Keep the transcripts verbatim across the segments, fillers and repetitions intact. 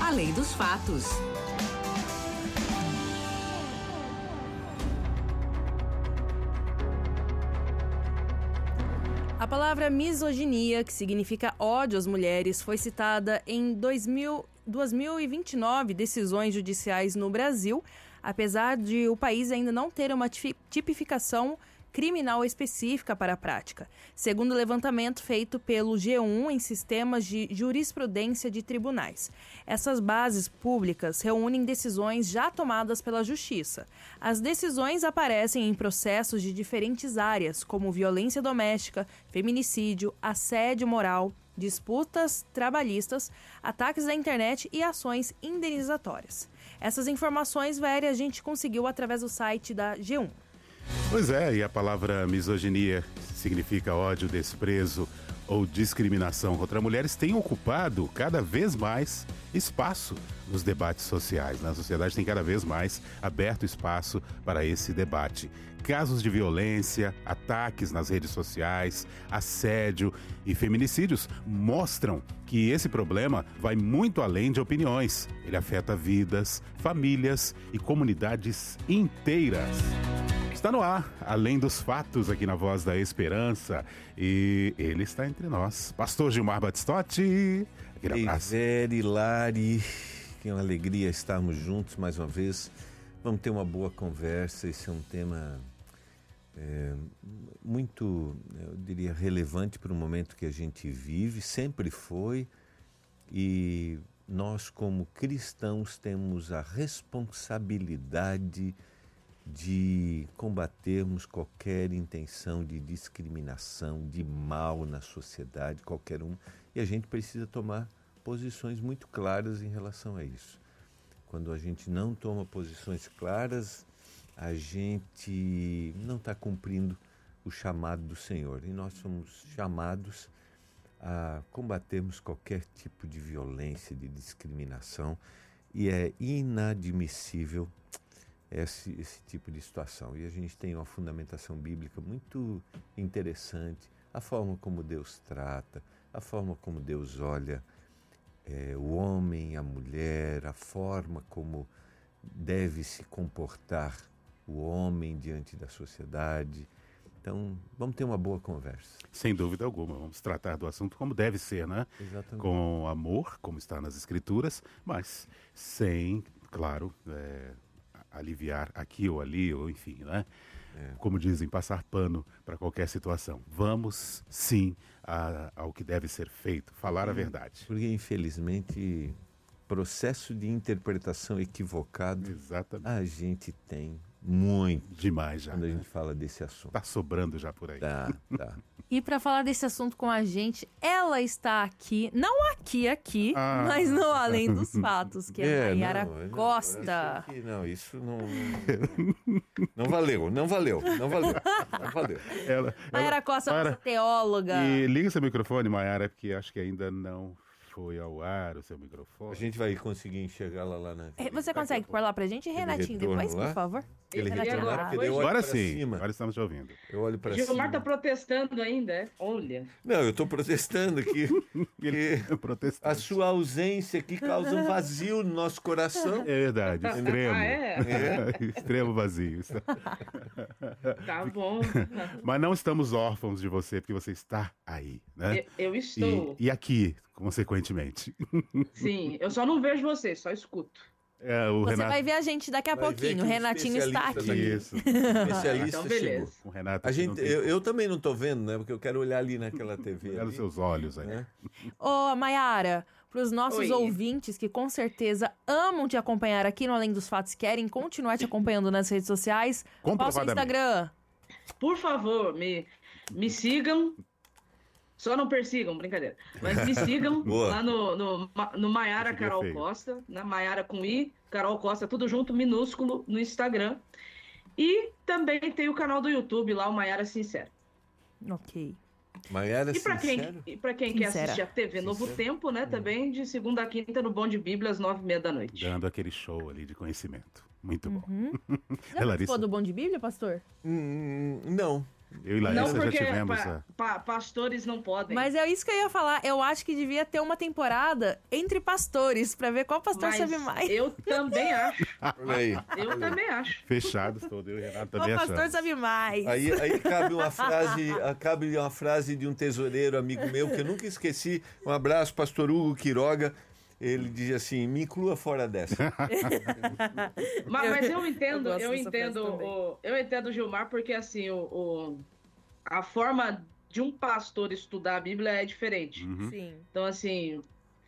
Além dos fatos. A palavra misoginia, que significa ódio às mulheres, foi citada em dois mil, duas mil e vinte e nove decisões judiciais no Brasil, apesar de o país ainda não ter uma tipificação criminal específica para a prática, segundo o levantamento feito pelo G um em sistemas de jurisprudência de tribunais. Essas bases públicas reúnem decisões já tomadas pela Justiça. As decisões aparecem em processos de diferentes áreas, como violência doméstica, feminicídio, assédio moral, disputas trabalhistas, ataques da internet e ações indenizatórias. Essas informações, Véria, a gente conseguiu através do site da G um. Pois é, e a palavra misoginia significa ódio, desprezo ou discriminação contra mulheres, tem ocupado cada vez mais espaço nos debates sociais. A sociedade tem cada vez mais aberto espaço para esse debate. Casos de violência, ataques nas redes sociais, assédio e feminicídios mostram que esse problema vai muito além de opiniões. Ele afeta vidas, famílias e comunidades inteiras. Está no ar, Além dos Fatos, aqui na Voz da Esperança. E ele está entre nós. Pastor Gilmar Batistotti. Aquele abraço. Ei, Lari, que uma alegria estarmos juntos mais uma vez. Vamos ter uma boa conversa. Esse é um tema é, muito, eu diria, relevante para o momento que a gente vive. Sempre foi. E nós, como cristãos, temos a responsabilidade de combatermos qualquer intenção de discriminação, de mal na sociedade, qualquer um, e a gente precisa tomar posições muito claras em relação a isso. Quando a gente não toma posições claras, a gente não está cumprindo o chamado do Senhor, e nós somos chamados a combatermos qualquer tipo de violência, de discriminação, e é inadmissível Esse, esse tipo de situação. E a gente tem uma fundamentação bíblica muito interessante, a forma como Deus trata, a forma como Deus olha é, o homem, a mulher, a forma como deve se comportar o homem diante da sociedade. Então, vamos ter uma boa conversa. Sem dúvida alguma, vamos tratar do assunto como deve ser, né? Exatamente. Com amor, como está nas Escrituras, mas sem, claro, é... aliviar aqui ou ali, ou enfim, né? É. Como dizem, passar pano para qualquer situação. Vamos, sim, a, ao que deve ser feito, falar a verdade. Porque, infelizmente, processo de interpretação equivocado, exatamente, a gente tem muito. Demais já. Quando a né? gente fala desse assunto. Tá sobrando já por aí. Tá, tá. E para falar desse assunto com a gente, ela está aqui, não aqui, aqui, ah. mas no Além dos Fatos, que é, é a Mayara não, Costa. Não, não, isso não, não valeu, não valeu, não valeu, não valeu. Ela, Mayara Costa, Mayara, nossa teóloga. E liga seu microfone, Mayara, porque acho que ainda não foi ao ar o seu microfone. A gente vai conseguir enxergar lá, lá na... Você consegue pôr lá pra gente? Renatinho, depois, lá? Por favor. Ele Renatinho, agora, agora, agora sim, cima. Agora estamos te ouvindo. Eu olho pra Gilmar cima. Gilmar tá protestando ainda, é? Olha. Não, eu tô protestando aqui. Ele é a sua ausência aqui causa um vazio no nosso coração. É verdade, extremo. Ah, é? É? Extremo vazio. Tá bom. Mas não estamos órfãos de você, porque você está aí, né? Eu, eu estou. E, e aqui, consequentemente. Sim, eu só não vejo você, só escuto. É, o você Renato... vai ver a gente daqui a vai pouquinho. O Renatinho está aqui. Isso. Especialista então, beleza. chegou. O Renato a gente, tem... eu, eu também não tô vendo, né? Porque eu quero olhar ali naquela T V. Olha os seus olhos aí. Né? Ô, Mayara, para os nossos Oi. ouvintes que com certeza amam te acompanhar aqui no Além dos Fatos, querem continuar te acompanhando nas redes sociais, qual o seu Instagram? Por favor, me, me sigam. Só não persigam, brincadeira. Mas me sigam lá no, no, no Mayara Carol feio. Costa, né? Mayara com I, Carol Costa, tudo junto, minúsculo, no Instagram. E também tem o canal do YouTube lá, o Mayara Sincero. Ok. Mayara e pra Sincero? Quem, e pra quem quer assistir a T V Novo Sincero. Tempo, né? Hum. Também de segunda a quinta no Bom de Bíblia, às nove e meia da noite. Dando aquele show ali de conhecimento. Muito uhum. bom. Já participou do Bom de Bíblia, pastor? Hum, não. Eu e Larissa não porque já tivemos... pa, pa, pastores não podem. Mas é isso que eu ia falar. Eu acho que devia ter uma temporada entre pastores, pra ver qual pastor Mas sabe mais. eu também acho. Aí. Eu também acho. Fechados todos, eu e Renato também Qual achamos. pastor sabe mais? Aí, aí cabe uma frase, cabe uma frase de um tesoureiro amigo meu que eu nunca esqueci. Um abraço, pastor Hugo Quiroga. Ele diz assim: me inclua fora dessa. mas, mas eu entendo, eu, eu entendo, o, eu entendo o Gilmar, porque assim, o, o, a forma de um pastor estudar a Bíblia é diferente. Uhum. Sim. Então, assim,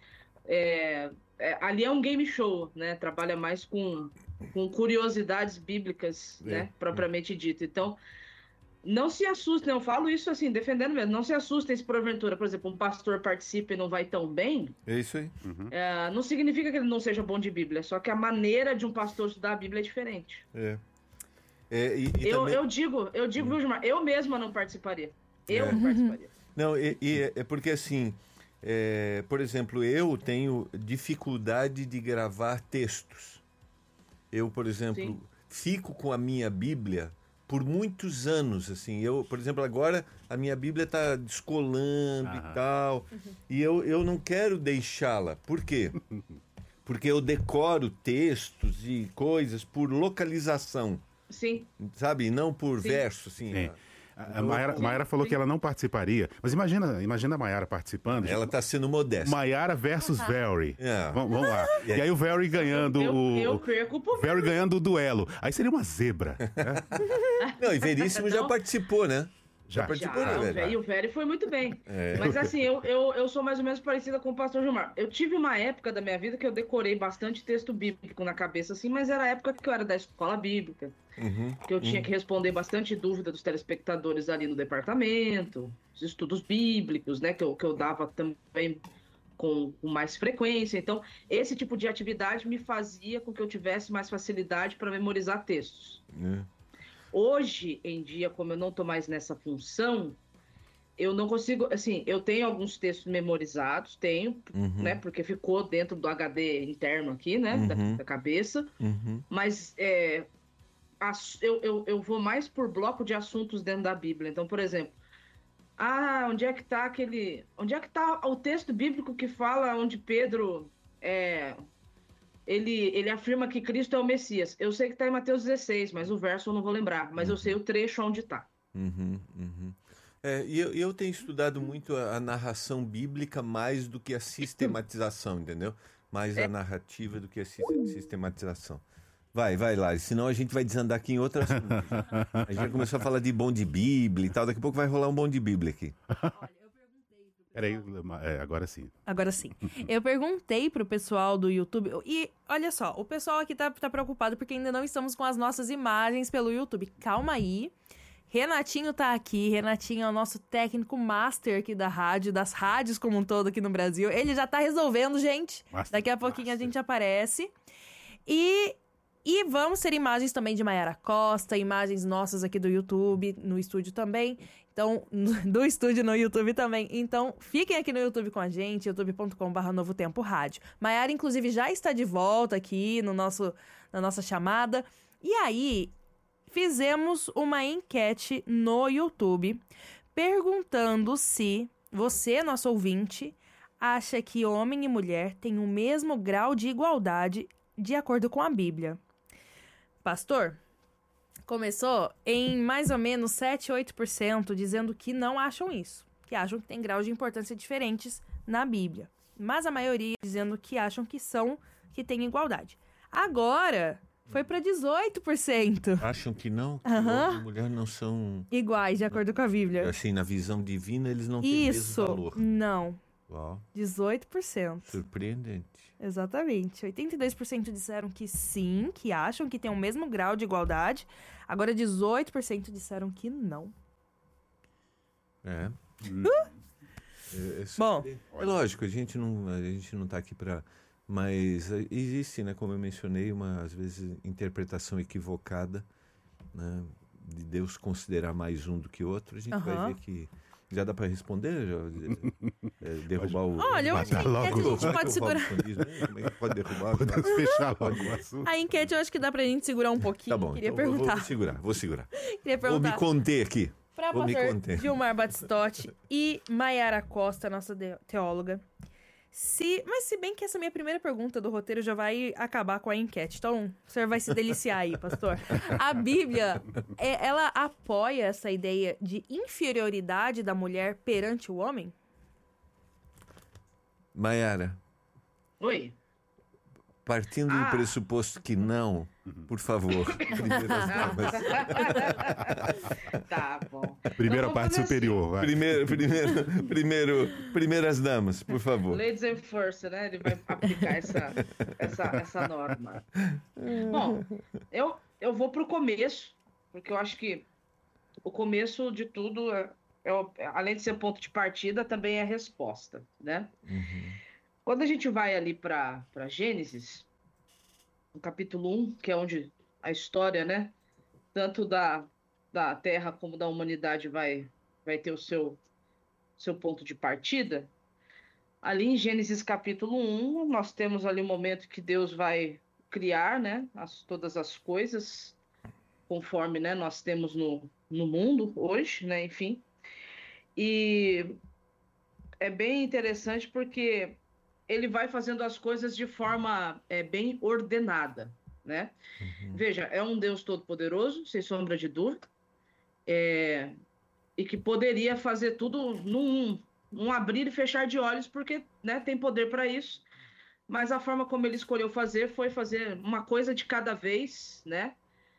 é, é, ali é um game show, né? Trabalha mais com, com curiosidades bíblicas, É. né? Propriamente dito. Então, não se assustem, eu falo isso assim, defendendo mesmo, não se assustem se porventura, por exemplo, um pastor participa e não vai tão bem, É isso aí. Uhum. é, não significa que ele não seja bom de Bíblia, só que a maneira de um pastor estudar a Bíblia é diferente. É. É, e, e Eu, também... eu digo, eu digo, viu, Gilmar, eu mesma não participaria. Eu é. não participaria. Não, e, e é porque assim, é, por exemplo, eu tenho dificuldade de gravar textos. Eu, por exemplo, Sim. fico com a minha Bíblia por muitos anos, assim. Eu, por exemplo, agora a minha Bíblia está descolando Aham. e tal, e eu, eu não quero deixá-la. Por quê? Porque eu decoro textos e coisas por localização, Sim. sabe? E não por Sim. verso, assim. Sim. a- A Mayara, a Mayara falou que ela não participaria, mas imagina, imagina a Mayara participando. Ela está sendo modesta. Mayara versus Very. É. Vamos, vamos lá. E aí o Very ganhando Eu, o... eu perco por Very ganhando o duelo. Aí seria uma zebra. Né? Não, e Veríssimo já Não. participou, né? Já. participou, Já, né, o velho? Vé- e o Vério foi muito bem. É. Mas assim, eu, eu, eu sou mais ou menos parecida com o pastor Gilmar. Eu tive uma época da minha vida que eu decorei bastante texto bíblico na cabeça, assim, mas era a época que eu era da escola bíblica, Uhum. que eu tinha que responder bastante dúvida dos telespectadores ali no departamento, os estudos bíblicos, né, que eu, que eu dava também com, com mais frequência. Então, esse tipo de atividade me fazia com que eu tivesse mais facilidade para memorizar textos. É. Hoje em dia, como eu não estou mais nessa função, eu não consigo, assim, eu tenho alguns textos memorizados, tenho, Uhum. né, porque ficou dentro do H D interno aqui, né, da, Uhum. da cabeça, Uhum. mas é, as- eu, eu, eu vou mais por bloco de assuntos dentro da Bíblia. Então, por exemplo, ah, onde é que está aquele, onde é que está o texto bíblico que fala onde Pedro é, ele, ele afirma que Cristo é o Messias? Eu sei que está em Mateus dezesseis, mas o verso eu não vou lembrar, mas eu sei o trecho onde está. Uhum. Uhum. É, e eu, eu tenho estudado muito a, a narração bíblica mais do que a sistematização, entendeu? Mais a narrativa do que a sis- sistematização. Vai, vai, Lari, senão a gente vai desandar aqui em outras coisas. A gente já começou a falar de bom de Bíblia e tal, daqui a pouco vai rolar um bom de Bíblia aqui. Peraí, é, agora sim. Agora sim. Eu perguntei pro pessoal do YouTube. E olha só, o pessoal aqui tá, tá preocupado porque ainda não estamos com as nossas imagens pelo YouTube. Calma aí. Renatinho tá aqui. Renatinho é o nosso técnico master aqui da rádio, das rádios como um todo aqui no Brasil. Ele já tá resolvendo, gente. Master, Daqui a pouquinho master. a gente aparece. E. E vamos ter imagens também de Mayara Costa, imagens nossas aqui do YouTube, no estúdio também. Então, do estúdio no YouTube também. Então, fiquem aqui no YouTube com a gente, youtube ponto com barra Novo Tempo Rádio. Mayara, inclusive, já está de volta aqui no nosso, na nossa chamada. E aí, fizemos uma enquete no YouTube perguntando se você, nosso ouvinte, acha que homem e mulher têm o mesmo grau de igualdade de acordo com a Bíblia. Pastor, começou em mais ou menos sete, oito por cento dizendo que não acham isso, que acham que tem graus de importância diferentes na Bíblia. Mas a maioria dizendo que acham que são, que tem igualdade. Agora, foi para dezoito por cento Acham que não? Que Aham. homem e mulher não são... iguais, de acordo com a Bíblia. Assim, na visão divina, eles não têm o mesmo Isso, valor. não, Uau, dezoito por cento. surpreendente. Exatamente. oitenta e dois por cento disseram que sim, que acham que tem o mesmo grau de igualdade. Agora, dezoito por cento disseram que não. É. É, é Bom. É lógico, a gente não a gente não está aqui para, mas eh, existe, né, como eu mencionei, uma às vezes interpretação equivocada, né, de Deus considerar mais um do que outro. A gente vai Aham. ver que já dá para responder, já, é, derrubar o. Olha, eu acho que a logo. enquete a gente Como é que pode o segurar. Robson diz, né? Como é que pode derrubar? Podemos fechar logo o assunto. A enquete eu acho que dá pra gente segurar um pouquinho. Tá bom, Queria então eu vou, perguntar. vou segurar, vou segurar. Queria Vou me perguntar. conter aqui. Para pastor Gilmar Batistotti e Maiara Costa, nossa teóloga. Se, mas se bem que essa minha primeira pergunta do roteiro já vai acabar com a enquete. Então, o senhor vai se deliciar aí, pastor. A Bíblia, é, ela apoia essa ideia de inferioridade da mulher perante o homem? Maiara. Oi. Partindo ah. do pressuposto que não, por favor, primeiras damas. Tá bom. Primeira parte superior, vai. Primeiro, primeiro, primeiro, primeiras damas, por favor. Ladies and first, né? Ele vai aplicar essa, essa, essa norma. Bom, eu, eu vou pro começo, porque eu acho que o começo de tudo, é, é, além de ser ponto de partida, também é resposta, né? Uhum. Quando a gente vai ali para Gênesis, no capítulo um, que é onde a história, né, tanto da, da Terra como da humanidade vai, vai ter o seu, seu ponto de partida, ali em Gênesis capítulo um, nós temos ali o momento que Deus vai criar, né, as, todas as coisas, conforme, né, nós temos no, no mundo hoje, né, enfim. E é bem interessante porque ele vai fazendo as coisas de forma é, bem ordenada, né? Uhum. Veja, é um Deus todo-poderoso, sem sombra de dúvida, é, e que poderia fazer tudo num, num abrir e fechar de olhos, porque, né, tem poder para isso, mas a forma como ele escolheu fazer foi fazer uma coisa de cada vez, né?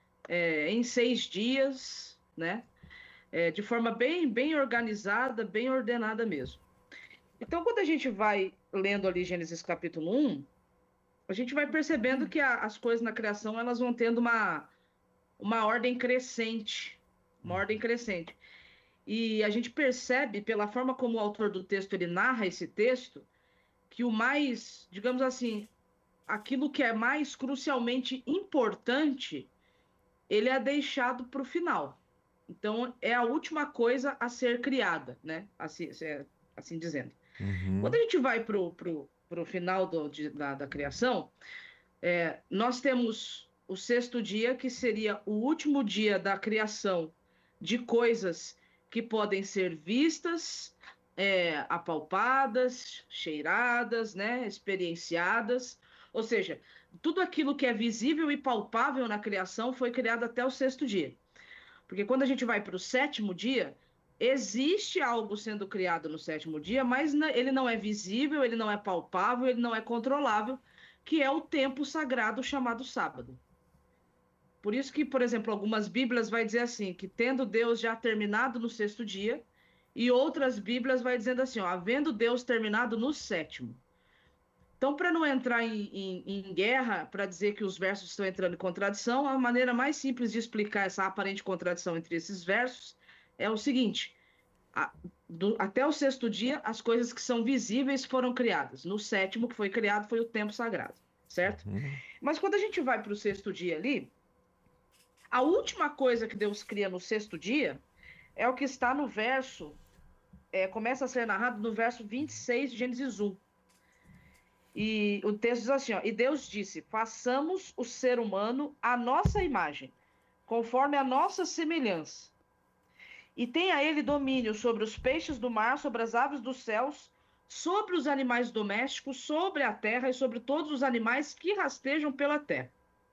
É, em seis dias, né? É, de forma bem, bem organizada, bem ordenada mesmo. Então, quando a gente vai lendo ali Gênesis capítulo um, a gente vai percebendo que a, as coisas na criação, elas vão tendo uma, uma ordem crescente, uma ordem crescente. E a gente percebe, pela forma como o autor do texto, ele narra esse texto, que o mais, digamos assim, aquilo que é mais crucialmente importante, ele é deixado para o final. Então, é a última coisa a ser criada, né? Assim, assim dizendo. Uhum. Quando a gente vai para o final do, de, da, da criação, é, nós temos o sexto dia, que seria o último dia da criação de coisas que podem ser vistas, é, apalpadas, cheiradas, né, experienciadas. Ou seja, tudo aquilo que é visível e palpável na criação foi criado até o sexto dia. Porque quando a gente vai para o sétimo dia, existe algo sendo criado no sétimo dia, mas ele não é visível, ele não é palpável, ele não é controlável, que é o tempo sagrado chamado sábado. Por isso que, por exemplo, algumas Bíblias vai dizer assim, que tendo Deus já terminado no sexto dia, e outras Bíblias vai dizendo assim, ó, havendo Deus terminado no sétimo. Então, para não entrar em, em, em guerra, para dizer que os versos estão entrando em contradição, a maneira mais simples de explicar essa aparente contradição entre esses versos é o seguinte, a, do, até o sexto dia, as coisas que são visíveis foram criadas. No sétimo, que foi criado, foi o tempo sagrado, certo? Uhum. Mas quando a gente vai para o sexto dia ali, a última coisa que Deus cria no sexto dia é o que está no verso, é, começa a ser narrado no verso vinte e seis de Gênesis um. E o texto diz assim, ó, e Deus disse, façamos o ser humano à nossa imagem, conforme a nossa semelhança. E tenha ele domínio sobre os peixes do mar, sobre as aves dos céus, sobre os animais domésticos, sobre a terra e sobre todos os animais que rastejam pela terra.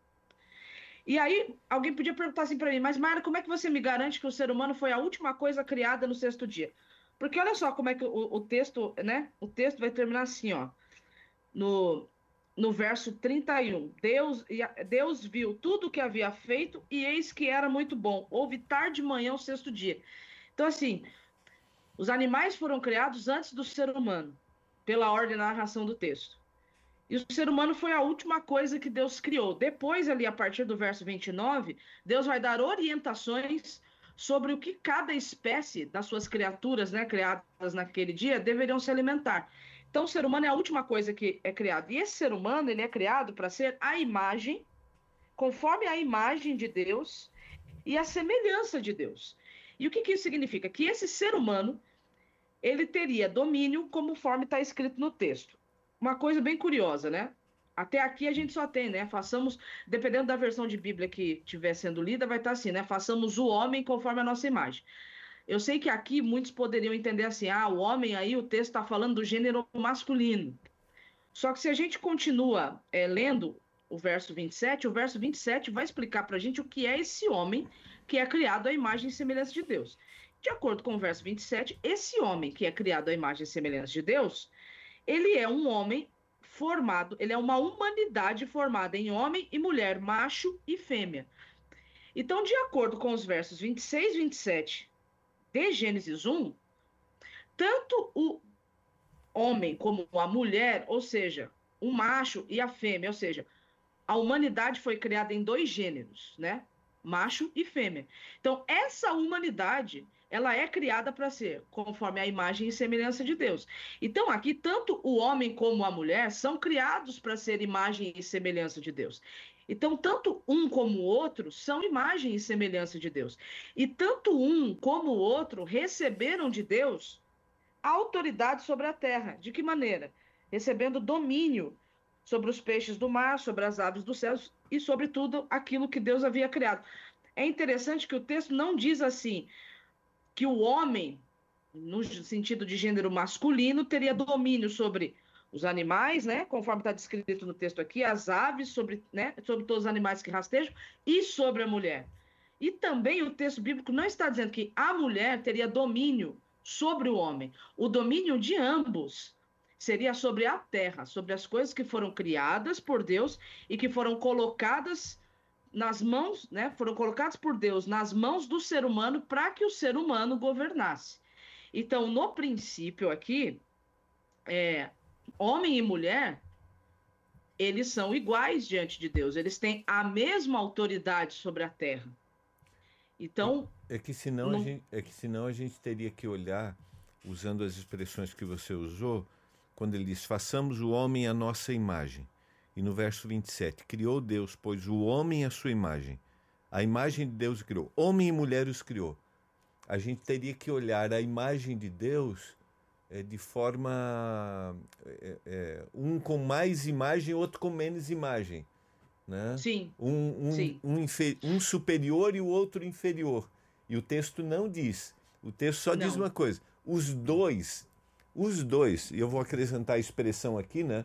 E aí, alguém podia perguntar assim para mim, mas Mara, como é que você me garante que o ser humano foi a última coisa criada no sexto dia? Porque olha só como é que o, o texto, né? O texto vai terminar assim, ó. No, no verso trinta e um, Deus, Deus viu tudo o que havia feito e eis que era muito bom. Houve tarde de manhã o sexto dia. Então, assim, os animais foram criados antes do ser humano, pela ordem da narração do texto. E o ser humano foi a última coisa que Deus criou. Depois, ali, a partir do verso vinte e nove, Deus vai dar orientações sobre o que cada espécie das suas criaturas, né, criadas naquele dia, deveriam se alimentar. Então, o ser humano é a última coisa que é criado. E esse ser humano, ele é criado para ser a imagem, conforme a imagem de Deus e a semelhança de Deus. E o que, que isso significa? Que esse ser humano, ele teria domínio conforme está escrito no texto. Uma coisa bem curiosa, né? Até aqui a gente só tem, né? Façamos, dependendo da versão de Bíblia que estiver sendo lida, vai estar assim, né? Façamos o homem conforme a nossa imagem. Eu sei que aqui muitos poderiam entender assim, ah, o homem aí, o texto está falando do gênero masculino. Só que se a gente continua é, lendo o verso vinte e sete, o verso vinte e sete vai explicar para a gente o que é esse homem que é criado à imagem e semelhança de Deus. De acordo com o verso vinte e sete, esse homem que é criado à imagem e semelhança de Deus, ele é um homem formado, ele é uma humanidade formada em homem e mulher, macho e fêmea. Então, de acordo com os versos vinte e seis e vinte e sete de Gênesis um, tanto o homem como a mulher, ou seja, o macho e a fêmea, ou seja, a humanidade foi criada em dois gêneros, né? Macho e fêmea. Então, essa humanidade, ela é criada para ser conforme a imagem e semelhança de Deus. Então, aqui, tanto o homem como a mulher são criados para ser imagem e semelhança de Deus. Então, tanto um como o outro são imagem e semelhança de Deus. E tanto um como o outro receberam de Deus a autoridade sobre a terra. De que maneira? Recebendo domínio sobre os peixes do mar, sobre as aves dos céus e sobre tudo aquilo que Deus havia criado. É interessante que o texto não diz assim, que o homem, no sentido de gênero masculino, teria domínio sobre os animais, né, conforme está descrito no texto aqui, as aves, sobre, né, sobre todos os animais que rastejam, e sobre a mulher. E também o texto bíblico não está dizendo que a mulher teria domínio sobre o homem. O domínio de ambos seria sobre a terra, sobre as coisas que foram criadas por Deus e que foram colocadas nas mãos, né, foram colocadas por Deus nas mãos do ser humano para que o ser humano governasse. Então, no princípio aqui, é, homem e mulher, eles são iguais diante de Deus, eles têm a mesma autoridade sobre a terra. Então... É que senão, não... a, gente, é que senão a gente teria que olhar, usando as expressões que você usou, quando ele diz, façamos o homem à nossa imagem. E no verso vinte e sete, criou Deus, pois o homem à sua imagem. A imagem de Deus criou. Homem e mulher os criou. A gente teria que olhar a imagem de Deus é, de forma... É, é, um com mais imagem, outro com menos imagem. Né? Sim. Um, um, Sim. Um, infer, um superior e o outro inferior. E o texto não diz. O texto só não. diz uma coisa. Os dois, os dois, e eu vou acrescentar a expressão aqui, né?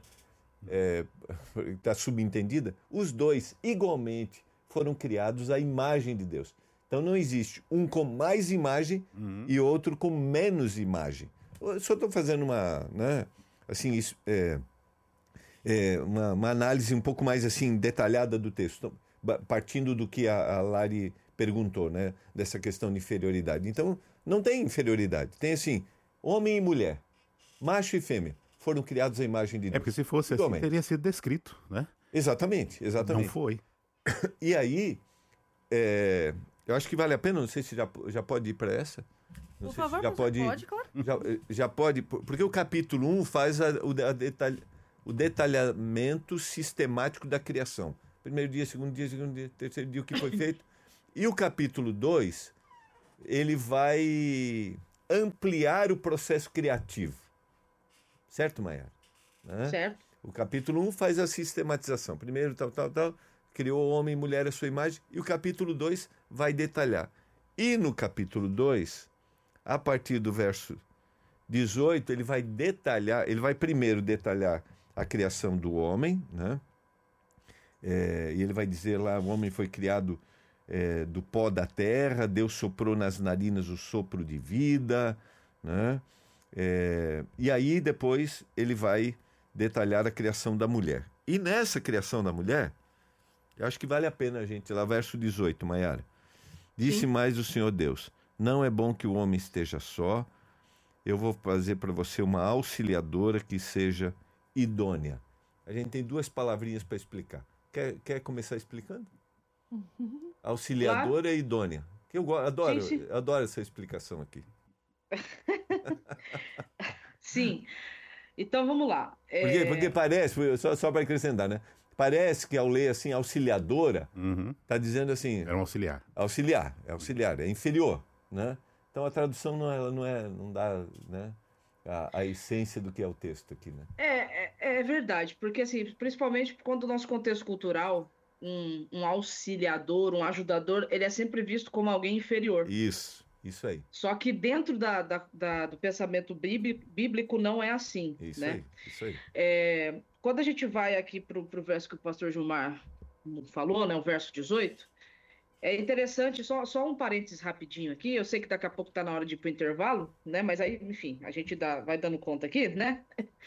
Está é, subentendida. Os dois, igualmente, foram criados à imagem de Deus. Então não existe um com mais imagem uhum. e outro com menos imagem. Eu só estou fazendo uma, né? Assim, isso, é, é, uma, uma análise um pouco mais assim detalhada do texto, partindo do que a, a Lari perguntou, né? Dessa questão de inferioridade. Então, não tem inferioridade. Tem assim, homem e mulher, macho e fêmea, foram criados à imagem de Deus. É porque se fosse assim, teria sido descrito, né? Exatamente, exatamente. Não foi. E aí, é, eu acho que vale a pena, não sei se já, já pode ir para essa. Não Por sei favor, se já pode, pode, claro. Já, já pode, porque o capítulo um faz a, o, a detalh, o detalhamento sistemático da criação. Primeiro dia, segundo dia, segundo dia, terceiro dia, o que foi feito. E o capítulo dois, ele vai ampliar o processo criativo. Certo, Maiara? Né? Certo. O capítulo um faz a sistematização. Primeiro, tal, tal, tal, criou homem e mulher à sua imagem. E o capítulo dois vai detalhar. E no capítulo dois, a partir do verso dezoito, ele vai detalhar, ele vai primeiro detalhar a criação do homem, né? É, e ele vai dizer lá, o homem foi criado é, do pó da terra, Deus soprou nas narinas o sopro de vida, né? É, e aí depois ele vai detalhar a criação da mulher. E nessa criação da mulher, eu acho que vale a pena a gente, lá verso dezoito, Maiara. Disse Sim. mais o Senhor Deus, não é bom que o homem esteja só, eu vou fazer para você uma auxiliadora que seja idônea. A gente tem duas palavrinhas para explicar. Quer, quer começar explicando? Uhum. Auxiliadora claro. E idônea. Que eu adoro, sim, sim. adoro essa explicação aqui. Sim. Então vamos lá. É... Porque, porque parece, só, só para acrescentar, né? Parece que ao ler assim, auxiliadora, uhum. tá dizendo assim. É um auxiliar. Auxiliar, é auxiliar, é inferior, né? Então a tradução não, ela não, é, não dá, né? A, a essência do que é o texto aqui, né? É, é, é verdade, porque assim, principalmente quando o nosso contexto cultural, um, um auxiliador, um ajudador, ele é sempre visto como alguém inferior. Isso. Isso aí. Só que dentro da, da, da, do pensamento bíblico não é assim. Isso né? aí, isso aí. É, quando a gente vai aqui para o verso que o pastor Gilmar falou, né, o verso dezoito, é interessante, só, só um parênteses rapidinho aqui, eu sei que daqui a pouco está na hora de ir para o intervalo, né, mas aí, enfim, a gente dá, vai dando conta aqui, né?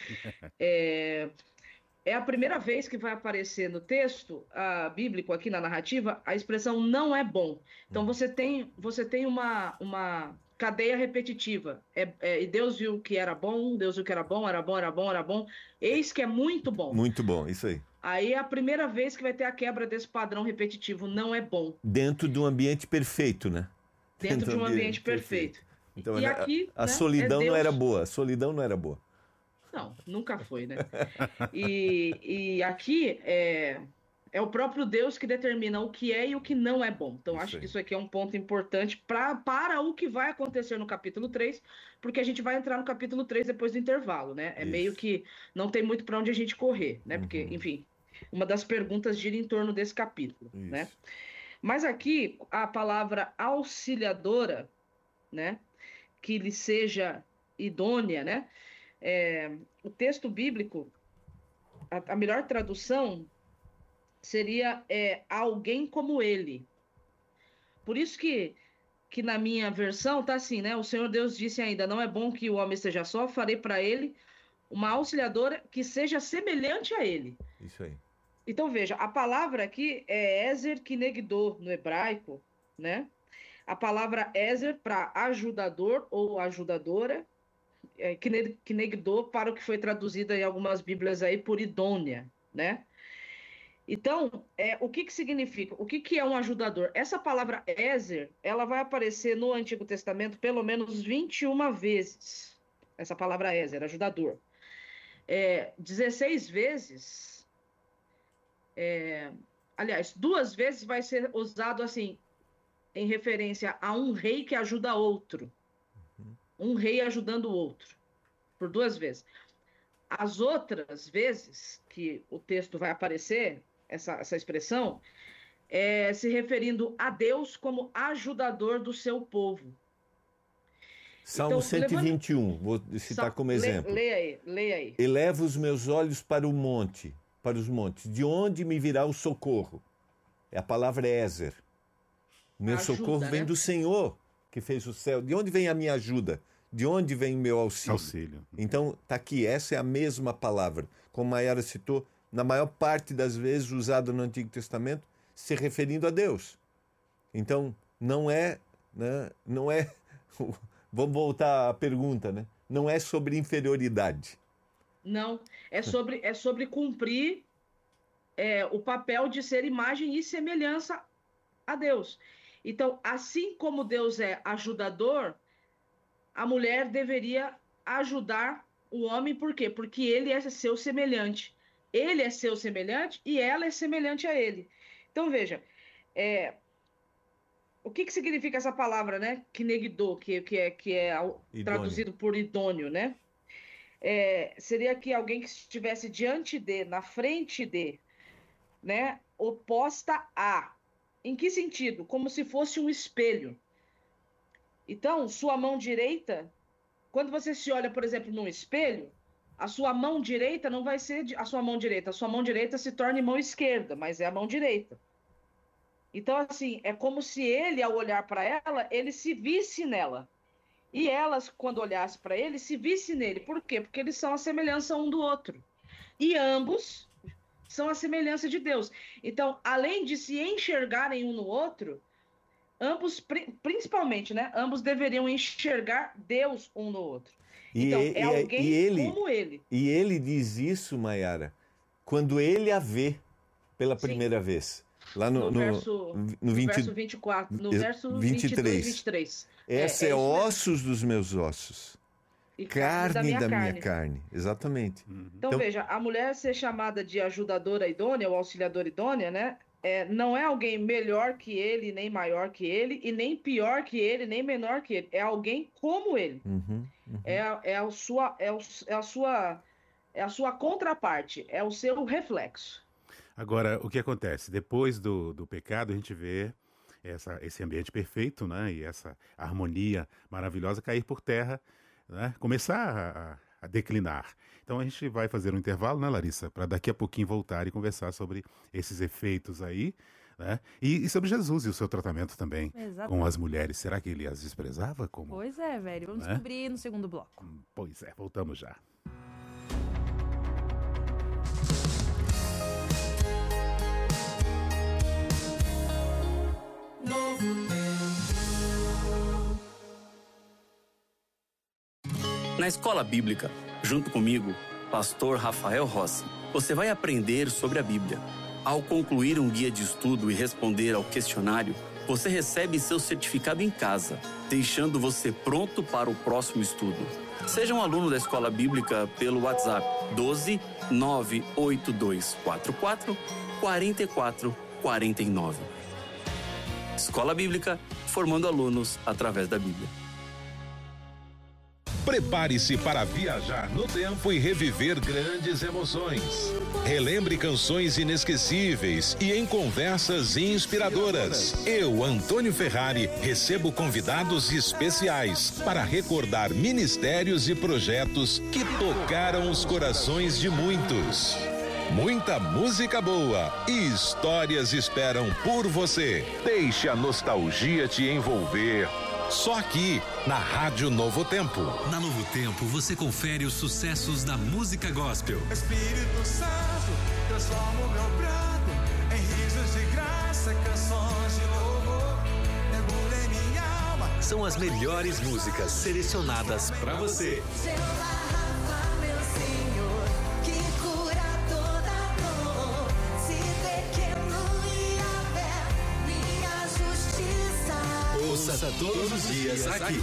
É, é a primeira vez que vai aparecer no texto a, bíblico, aqui na narrativa, a expressão não é bom. Então você tem, você tem uma, uma cadeia repetitiva. É, é, e Deus viu que era bom, Deus viu que era bom, era bom, era bom, era bom. Eis que é muito bom. Muito bom, isso aí. Aí é a primeira vez que vai ter a quebra desse padrão repetitivo, não é bom. Dentro de um ambiente perfeito, né? Dentro, Dentro de um ambiente perfeito. perfeito. Então, e a, aqui, a né, solidão é não era boa, a solidão não era boa. Não, nunca foi, né? E, e aqui é, é o próprio Deus que determina o que é e o que não é bom. Então, isso acho aí. que isso aqui é um ponto importante pra, para o que vai acontecer no capítulo três, porque a gente vai entrar no capítulo três depois do intervalo, né? É isso. Meio que não tem muito para onde a gente correr, né? Uhum. Porque, enfim, uma das perguntas gira em torno desse capítulo, isso. né? Mas aqui, a palavra auxiliadora, né? Que lhe seja idônea, né? É, o texto bíblico, a, a melhor tradução seria é, alguém como ele. Por isso que, que na minha versão tá assim, né? O Senhor Deus disse ainda, não é bom que o homem esteja só, farei para ele uma auxiliadora que seja semelhante a ele. Isso aí. Então veja, a palavra aqui é Ezer Kinegdo no hebraico, né? A palavra Ezer para ajudador ou ajudadora, É, Kinegdo, para o que foi traduzido em algumas bíblias aí por idônea, né? Então, é, o que que significa? O que que é um ajudador? Essa palavra Ezer, ela vai aparecer no Antigo Testamento pelo menos vinte e uma vezes. Essa palavra Ezer, ajudador. É, dezesseis vezes, é, aliás, duas vezes vai ser usado assim, em referência a um rei que ajuda outro. Um rei ajudando o outro, por duas vezes. As outras vezes que o texto vai aparecer, essa, essa expressão, é se referindo a Deus como ajudador do seu povo. Salmo então, cento e vinte e um, levando... vou citar como exemplo. Leia aí, leia aí. Eleva os meus olhos para o monte, para os montes. De onde me virá o socorro? É a palavra Ezer. O meu ajuda, socorro vem né? do Senhor, que fez o céu. De onde vem a minha ajuda? De onde vem o meu auxílio? Auxílio. Então, está aqui, essa é a mesma palavra. Como a Mayara citou, na maior parte das vezes usada no Antigo Testamento, se referindo a Deus. Então, não é... Né, não é vamos voltar à pergunta, né? Não é sobre inferioridade. Não, é sobre, é sobre cumprir é, o papel de ser imagem e semelhança a Deus. Então, assim como Deus é ajudador, a mulher deveria ajudar o homem, por quê? Porque ele é seu semelhante. Ele é seu semelhante e ela é semelhante a ele. Então, veja, é, o que, que significa essa palavra, né? Kinegdo, que, que é, que é traduzido por idôneo, né? É, seria que alguém que estivesse diante de, na frente de, né? Oposta a. Em que sentido? Como se fosse um espelho. Então, sua mão direita, quando você se olha, por exemplo, num espelho, a sua mão direita não vai ser a sua mão direita, a sua mão direita se torna mão esquerda, mas é a mão direita. Então, assim, é como se ele, ao olhar para ela, ele se visse nela. E elas, quando olhasse para ele, se visse nele. Por quê? Porque eles são a semelhança um do outro. E ambos são a semelhança de Deus. Então, além de se enxergarem um no outro, ambos, principalmente, né? Ambos deveriam enxergar Deus um no outro. E então, e, é alguém e ele, como ele. E ele diz isso, Mayara, quando ele a vê pela primeira Sim. vez. Lá no, no, no, verso, no vinte, verso vinte e quatro, no verso vinte e três. vinte e três. Essa é, é ossos dos meus ossos. E carne da minha, da carne. minha carne. Exatamente. Uhum. Então, então, veja, a mulher ser chamada de ajudadora idônea ou auxiliadora idônea, né? É, não é alguém melhor que ele, nem maior que ele, e nem pior que ele, nem menor que ele. É alguém como ele. Uhum, uhum. É, é, a sua, é, o, é, a sua, é a sua contraparte, é o seu reflexo. Agora, o que acontece? Depois do, do pecado, a gente vê essa, esse ambiente perfeito, né? E essa harmonia maravilhosa cair por terra, né? Começar a, a declinar. Então a gente vai fazer um intervalo, né, Larissa? Para daqui a pouquinho voltar e conversar sobre esses efeitos aí, né? E, e sobre Jesus e o seu tratamento também. Exatamente. Com as mulheres. Será que ele as desprezava? Como... Pois é, velho. Vamos, né? Descobrir no segundo bloco. Pois é, voltamos já. Na Escola Bíblica, junto comigo, pastor Rafael Rossi, você vai aprender sobre a Bíblia. Ao concluir um guia de estudo e responder ao questionário, você recebe seu certificado em casa, deixando você pronto para o próximo estudo. Seja um aluno da Escola Bíblica pelo WhatsApp doze, nove oito dois quatro quatro, quatro quatro quatro nove. Escola Bíblica, formando alunos através da Bíblia. Prepare-se para viajar no tempo e reviver grandes emoções. Relembre canções inesquecíveis e em conversas inspiradoras. Eu, Antônio Ferrari, recebo convidados especiais para recordar ministérios e projetos que tocaram os corações de muitos. Muita música boa e histórias esperam por você. Deixe a nostalgia te envolver. Só aqui, na Rádio Novo Tempo. Na Novo Tempo, você confere os sucessos da música gospel. Espírito Santo, transforma o meu pranto em risos de graça, canções de louvor. Mergulha em minha alma. São as melhores músicas selecionadas pra você. Ouça todos os dias aqui.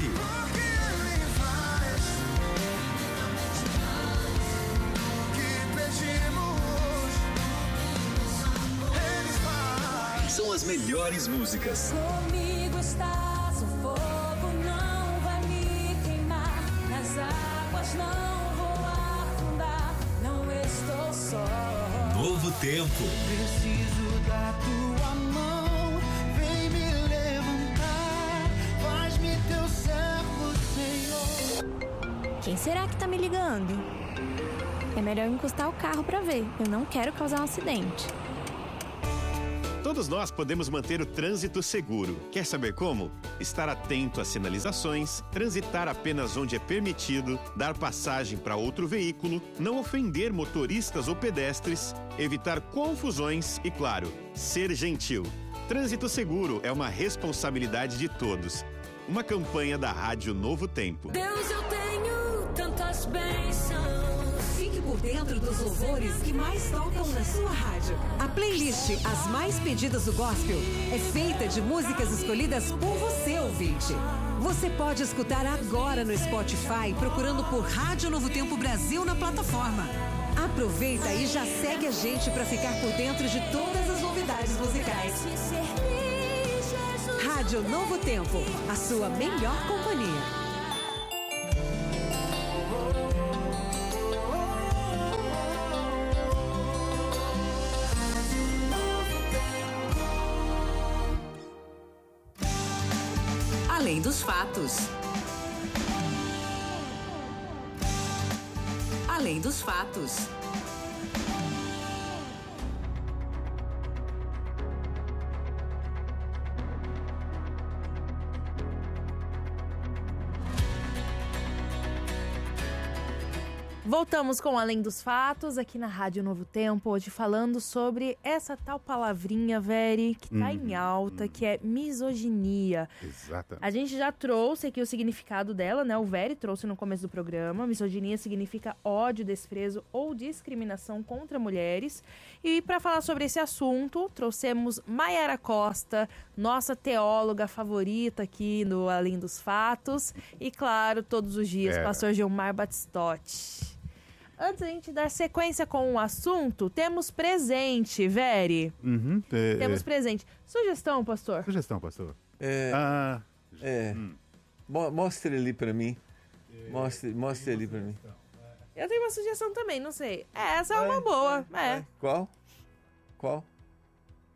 São as melhores músicas. Comigo estás, o fogo não vai me queimar, nas águas não vou afundar, não estou só. Novo Tempo. Preciso da tua mão, vem me levantar, faz-me teu servo, Senhor. Quem será que tá me ligando? É melhor eu encostar o carro pra ver. Eu não quero causar um acidente. Todos nós podemos manter o trânsito seguro. Quer saber como? Estar atento às sinalizações, transitar apenas onde é permitido, dar passagem para outro veículo, não ofender motoristas ou pedestres, evitar confusões e, claro, ser gentil. Trânsito seguro é uma responsabilidade de todos. Uma campanha da Rádio Novo Tempo. Deus, eu tenho tantas bênçãos. Fique por dentro dos louvores que mais tocam na sua rádio. A playlist As Mais Pedidas do Gospel é feita de músicas escolhidas por você, ouvinte. Você pode escutar agora no Spotify, procurando por Rádio Novo Tempo Brasil na plataforma. Aproveita e já segue a gente para ficar por dentro de todas as novidades musicais. Rádio Novo Tempo, a sua melhor companhia. Além dos fatos. Além dos fatos. Voltamos com Além dos Fatos, aqui na Rádio Novo Tempo, hoje falando sobre essa tal palavrinha, Veri, que tá hum, em alta, hum. que é misoginia. Exatamente. A gente já trouxe aqui o significado dela, né? O Veri trouxe no começo do programa. Misoginia significa ódio, desprezo ou discriminação contra mulheres. E para falar sobre esse assunto, trouxemos Mayara Costa, nossa teóloga favorita aqui no Além dos Fatos. E, claro, todos os dias, é. pastor Gilmar Batistotti. Antes da gente dar sequência com o assunto, temos presente, Veri. Uhum, é, temos é. presente. Sugestão, pastor? Sugestão, pastor. É, ah, é. Hum. Mostre ali pra mim. Mostre, mostre ali pra mim. Eu tenho uma sugestão também, não sei. É, essa é uma boa. É. Qual? Qual?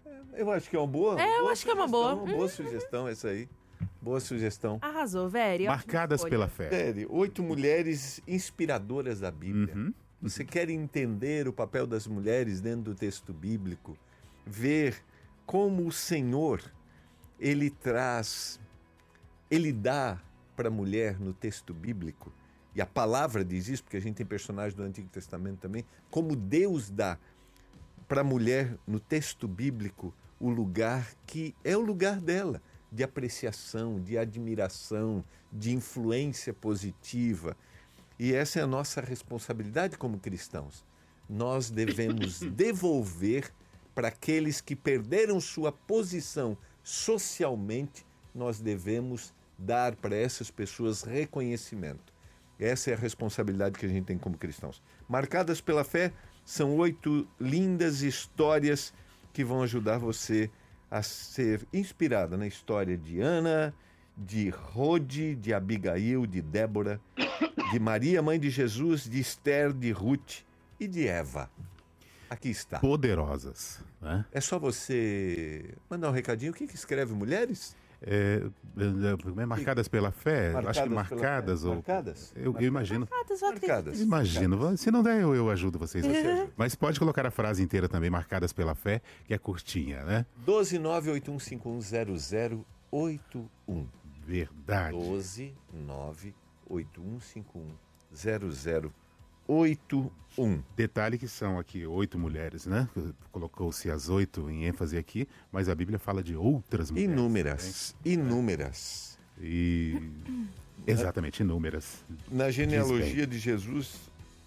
Eu acho que é uma boa. É, eu boa acho que é uma boa. Uma boa sugestão essa aí. Boa sugestão. Arrasou, Veri. Marcadas pela fé. Veri, oito mulheres inspiradoras da Bíblia. Uhum. Você quer entender o papel das mulheres dentro do texto bíblico? Ver como o Senhor, Ele traz, Ele dá para a mulher no texto bíblico, e a palavra diz isso, porque a gente tem personagens do Antigo Testamento também, como Deus dá para a mulher no texto bíblico o lugar que é o lugar dela, de apreciação, de admiração, de influência positiva. E essa é a nossa responsabilidade como cristãos. Nós devemos devolver para aqueles que perderam sua posição socialmente, nós devemos dar para essas pessoas reconhecimento. Essa é a responsabilidade que a gente tem como cristãos. Marcadas pela fé, são oito lindas histórias que vão ajudar você a ser inspirada na história de Ana, de Rode, de Abigail, de Débora, de Maria, mãe de Jesus, de Esther, de Ruth e de Eva. Aqui está. Poderosas. Né? É só você mandar um recadinho. O que, que escreve Mulheres? É, é, marcadas pela fé? Marcadas acho que marcadas. Ou... Marcadas? Eu, marcadas? eu imagino. Marcadas, marcadas. Imagino. Marcadas. Se não der, eu, eu ajudo vocês. Uhum. Mas pode colocar a frase inteira também, marcadas pela fé, que é curtinha, né? doze nove oito um cinco um zero zero oito um. Verdade. doze nove oito um cinco um zero zero oito um. Detalhe que são aqui oito mulheres, né? Colocou-se as oito em ênfase aqui, mas a Bíblia fala de outras mulheres. Inúmeras, né? Inúmeras. E... Exatamente, inúmeras. Na genealogia de Jesus,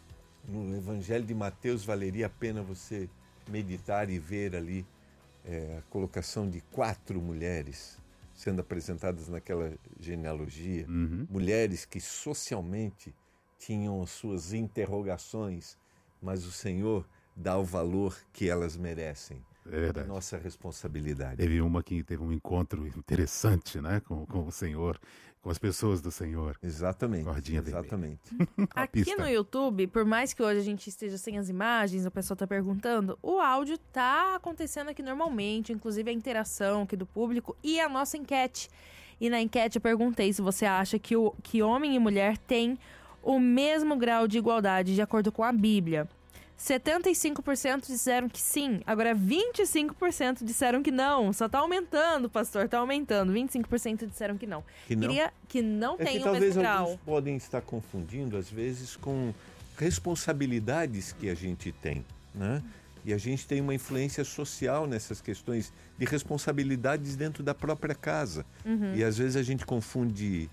no Evangelho de Mateus, valeria a pena você meditar e ver ali é, a colocação de quatro mulheres sendo apresentadas naquela genealogia. Uhum. Mulheres que socialmente tinham suas interrogações, mas o Senhor dá o valor que elas merecem. É verdade. É nossa responsabilidade. Teve uma que teve um encontro interessante, né, com, com o Senhor, com as pessoas do Senhor. Exatamente. Cordinha exatamente. Aqui no YouTube, por mais que hoje a gente esteja sem as imagens, o pessoal está perguntando, o áudio tá acontecendo aqui normalmente, inclusive a interação aqui do público e a nossa enquete. E na enquete eu perguntei se você acha que, o, que homem e mulher têm o mesmo grau de igualdade de acordo com a Bíblia. setenta e cinco por cento disseram que sim, agora vinte e cinco por cento disseram que não. Só tá aumentando, pastor, tá aumentando. vinte e cinco por cento disseram que não. Que não? Queria que não é tem que o mesmo grau. Talvez alguns podem estar confundindo, às vezes, com responsabilidades que a gente tem, né? E a gente tem uma influência social nessas questões de responsabilidades dentro da própria casa. Uhum. E às vezes a gente confunde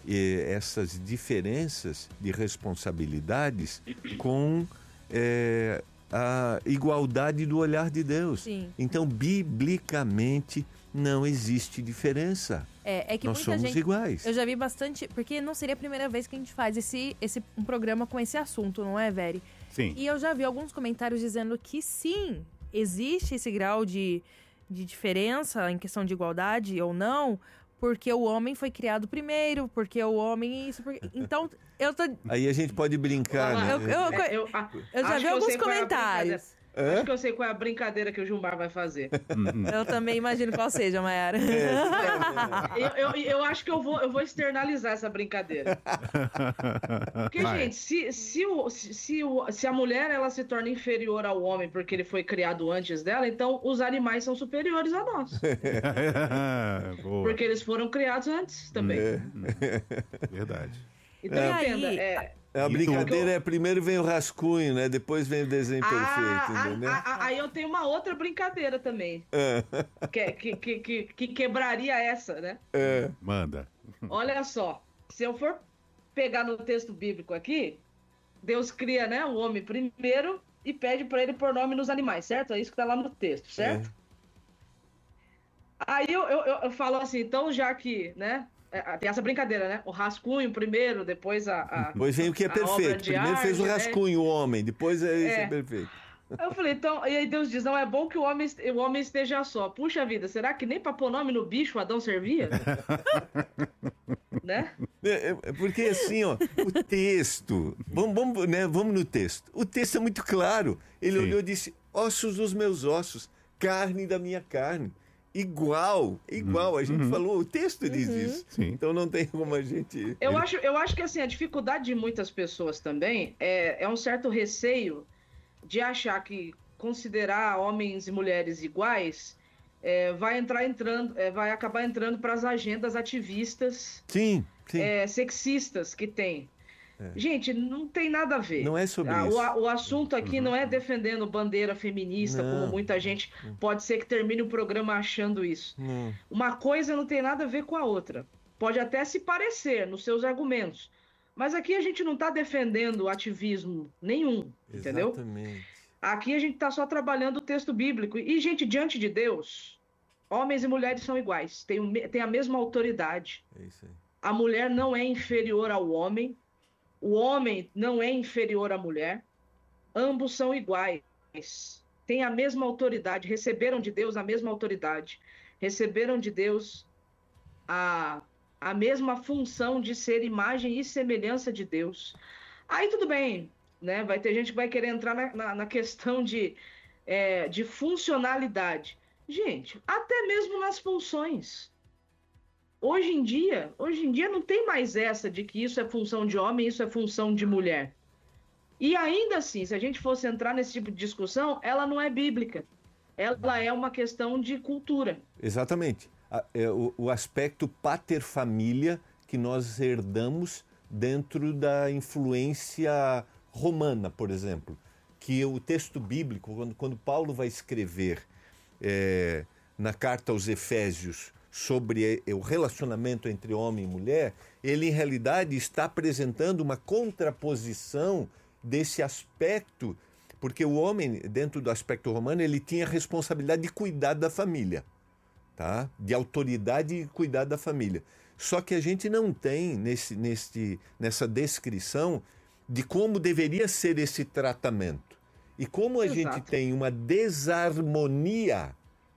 essas diferenças de responsabilidades com é, a igualdade do olhar de Deus. Sim. Então, biblicamente, não existe diferença. É, é que Nós muita somos gente, iguais. Eu já vi bastante, porque não seria a primeira vez que a gente faz esse, esse, um programa com esse assunto, não é, Veri? Sim. E eu já vi alguns comentários dizendo que sim, existe esse grau de, de diferença em questão de igualdade ou não, porque o homem foi criado primeiro, porque o homem... Isso, porque... Então, eu tô... Aí a gente pode brincar, né? Eu, eu, eu, É, eu, eu já vi alguns comentários. É? Acho que eu sei qual é a brincadeira que o Gilmar vai fazer. Eu também imagino qual seja, Mayara. É, eu, eu, eu acho que eu vou, eu vou externalizar essa brincadeira. Porque, Vai. gente, se, se, o, se, se, o, se a mulher ela se torna inferior ao homem porque ele foi criado antes dela, então os animais são superiores a nós. Boa. Porque eles foram criados antes também. É. Verdade. Então, É. entenda, Aí, é, A E brincadeira é primeiro vem o rascunho, né? Depois vem o desenho Ah, perfeito, ah, entendeu? ah, ah, aí eu tenho uma outra brincadeira também, É. que, que, que, que, que quebraria essa, né? É. Manda. Olha só, se eu for pegar no texto bíblico aqui, Deus cria, né, o homem primeiro e pede para ele pôr nome nos animais, certo? É isso que tá lá no texto, certo? É. Aí eu, eu, eu falo assim, então já que, né, é, tem essa brincadeira, né? O rascunho primeiro, depois a... a Depois vem o que é a obra perfeito. de Primeiro fez o arte, né? rascunho, o homem, depois é isso É. é perfeito. Aí eu falei, então, e aí Deus diz, não, é bom que o homem, o homem esteja só. Puxa vida, será que nem pra pôr nome no bicho o Adão servia? Né? É, é porque assim, ó, o texto, vamos, vamos, né, vamos no texto. O texto é muito claro. Ele Sim. olhou e disse, ossos dos meus ossos, carne da minha carne. Igual, igual. A gente uhum. falou, o texto diz uhum. isso. Sim. Então não tem como a gente... Eu acho, eu acho que assim, a dificuldade de muitas pessoas também é, é um certo receio de achar que considerar homens e mulheres iguais é, vai, entrar entrando, é, vai acabar entrando para as agendas ativistas sim, sim. É, sexistas que tem. É. Gente, não tem nada a ver. Não é sobre ah, isso. O, o assunto aqui uhum. não é defendendo bandeira feminista, não. como muita gente pode ser que termine o programa achando isso. Não. Uma coisa não tem nada a ver com a outra. Pode até se parecer nos seus argumentos. Mas aqui a gente não está defendendo ativismo nenhum, entendeu? Exatamente. Aqui a gente está só trabalhando o texto bíblico. E, gente, diante de Deus, homens e mulheres são iguais. Tem, tem a mesma autoridade. É isso aí. A mulher não é inferior ao homem. O homem não é inferior à mulher, ambos são iguais, têm a mesma autoridade, receberam de Deus a mesma autoridade, receberam de Deus a, a mesma função de ser imagem e semelhança de Deus. Aí tudo bem, né? Vai ter gente que vai querer entrar na, na, na questão de, é, de funcionalidade. Gente, até mesmo nas funções. Hoje em dia, hoje em dia não tem mais essa de que isso é função de homem, isso é função de mulher. E ainda assim, se a gente fosse entrar nesse tipo de discussão, ela não é bíblica. Ela é uma questão de cultura. Exatamente. O, o aspecto pater-família que nós herdamos dentro da influência romana, por exemplo. Que o texto bíblico, quando, quando Paulo vai escrever é, na carta aos Efésios sobre o relacionamento entre homem e mulher, ele em realidade está apresentando uma contraposição desse aspecto, porque o homem, dentro do aspecto romano, ele tinha a responsabilidade de cuidar da família, tá? De autoridade e cuidar da família. Só que a gente não tem nesse, nesse, nessa descrição de como deveria ser esse tratamento. E como a Exato. gente tem uma desarmonia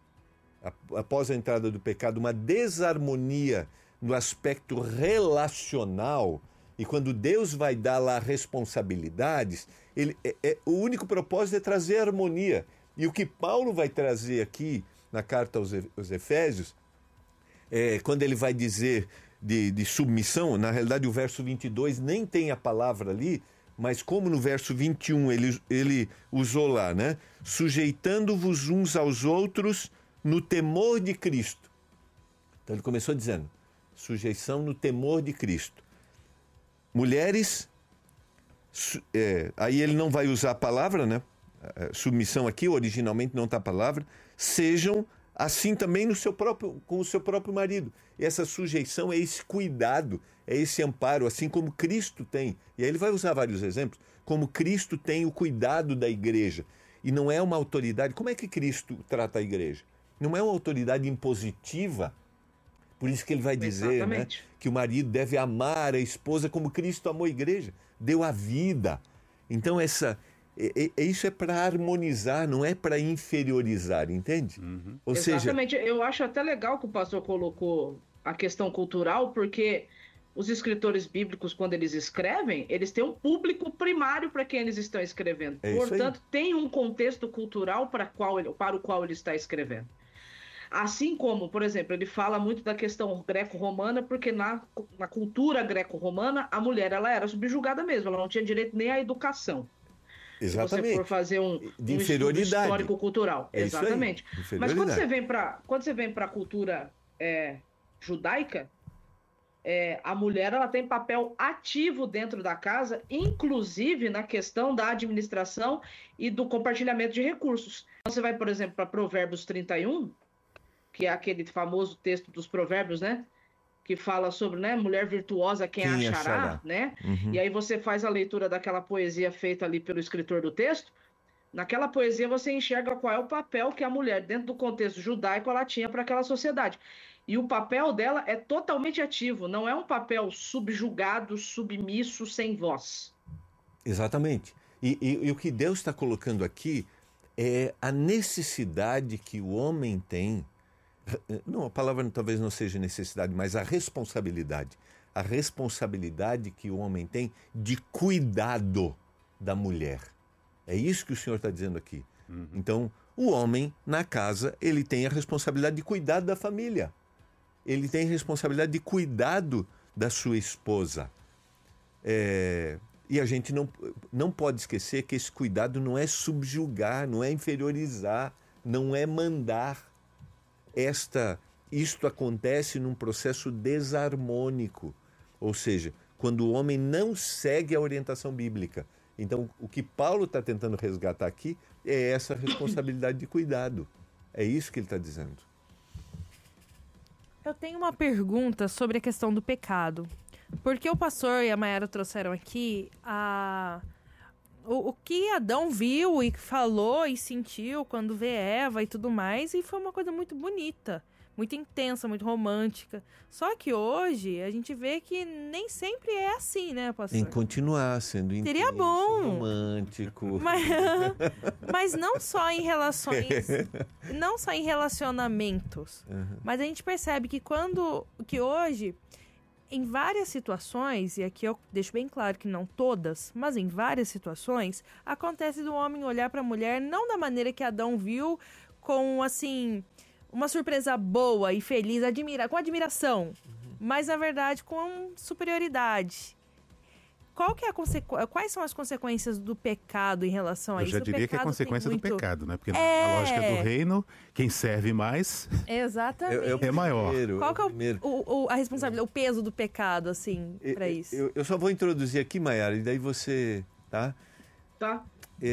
após a entrada do pecado, uma desarmonia no aspecto relacional, e quando Deus vai dar lá responsabilidades, ele, é, é, o único propósito é trazer harmonia. E o que Paulo vai trazer aqui na carta aos, aos Efésios, é, quando ele vai dizer de, de submissão, na realidade o verso vinte e dois nem tem a palavra ali, mas como no verso vinte e um ele, ele usou lá, né? Sujeitando-vos uns aos outros no temor de Cristo. Então ele começou dizendo, sujeição no temor de Cristo. Mulheres, é, aí ele não vai usar a palavra, né? Submissão aqui, originalmente não está a palavra, sejam assim também no seu próprio, com o seu próprio marido. E essa sujeição é esse cuidado, é esse amparo, assim como Cristo tem. E aí ele vai usar vários exemplos, como Cristo tem o cuidado da igreja. E não é uma autoridade. Como é que Cristo trata a igreja? Não é uma autoridade impositiva, por isso que ele vai dizer, né, que o marido deve amar a esposa como Cristo amou a igreja, deu a vida. Então essa, é, é, isso é para harmonizar, não é para inferiorizar, entende? Uhum. Ou Exatamente, seja... eu acho até legal que o pastor colocou a questão cultural, porque os escritores bíblicos, quando eles escrevem, eles têm um público primário para quem eles estão escrevendo. É Portanto, tem um contexto cultural para, qual ele, para o qual ele está escrevendo. Assim como, por exemplo, ele fala muito da questão greco-romana, porque na, na cultura greco-romana, a mulher ela era subjugada mesmo, ela não tinha direito nem à educação. Exatamente. Se você for fazer um, de um estudo histórico-cultural. É Exatamente. Mas quando você vem para quando você vem para a cultura é, judaica, é, a mulher ela tem papel ativo dentro da casa, inclusive na questão da administração e do compartilhamento de recursos. Então, você vai, por exemplo, para Provérbios trinta e um, que é aquele famoso texto dos provérbios, né? Que fala sobre, né? Mulher virtuosa, quem, quem achará, achará, né? Uhum. E aí você faz a leitura daquela poesia feita ali pelo escritor do texto. Naquela poesia você enxerga qual é o papel que a mulher, dentro do contexto judaico, ela tinha para aquela sociedade. E o papel dela é totalmente ativo, não é um papel subjugado, submisso, sem voz. Exatamente. E, e, e o que Deus está colocando aqui é a necessidade que o homem tem. Não, a palavra talvez não seja necessidade, mas a responsabilidade. A responsabilidade que o homem tem de cuidado da mulher. É isso que o Senhor está dizendo aqui. Uhum. Então, o homem na casa, ele tem a responsabilidade de cuidar da família. Ele tem a responsabilidade de cuidado da sua esposa. É... E a gente não, não pode esquecer que esse cuidado não é subjugar, não é inferiorizar, não é mandar. Esta, isto acontece num processo desarmônico, ou seja, quando o homem não segue a orientação bíblica. Então, o que Paulo está tentando resgatar aqui é essa responsabilidade de cuidado. É isso que ele está dizendo. Eu tenho uma pergunta sobre a questão do pecado. Porque o pastor e a Mayara trouxeram aqui a... o, o que Adão viu e falou e sentiu quando vê Eva e tudo mais, e foi uma coisa muito bonita, muito intensa, muito romântica. Só que hoje a gente vê que nem sempre é assim, né, pastor? Em continuar sendo intenso, seria bom, romântico. Mas, mas não só em relações, não só em relacionamentos. Uhum. Mas a gente percebe que quando, que hoje, em várias situações, e aqui eu deixo bem claro que não todas, mas em várias situações, acontece do homem olhar para a mulher não da maneira que Adão viu, com, assim, uma surpresa boa e feliz, admira, com admiração, uhum. mas, na verdade, com superioridade. Qual que é a consequ... Quais são as consequências do pecado em relação a eu isso? Eu já diria que é consequência muito... do pecado, né? Porque é... na lógica do reino, quem serve mais Exatamente. é, é maior. Primeiro, Qual que é o, o, o, a responsabilidade, o peso do pecado, assim, para isso? Eu, eu só vou introduzir aqui, Mayara, e daí você, tá? Tá.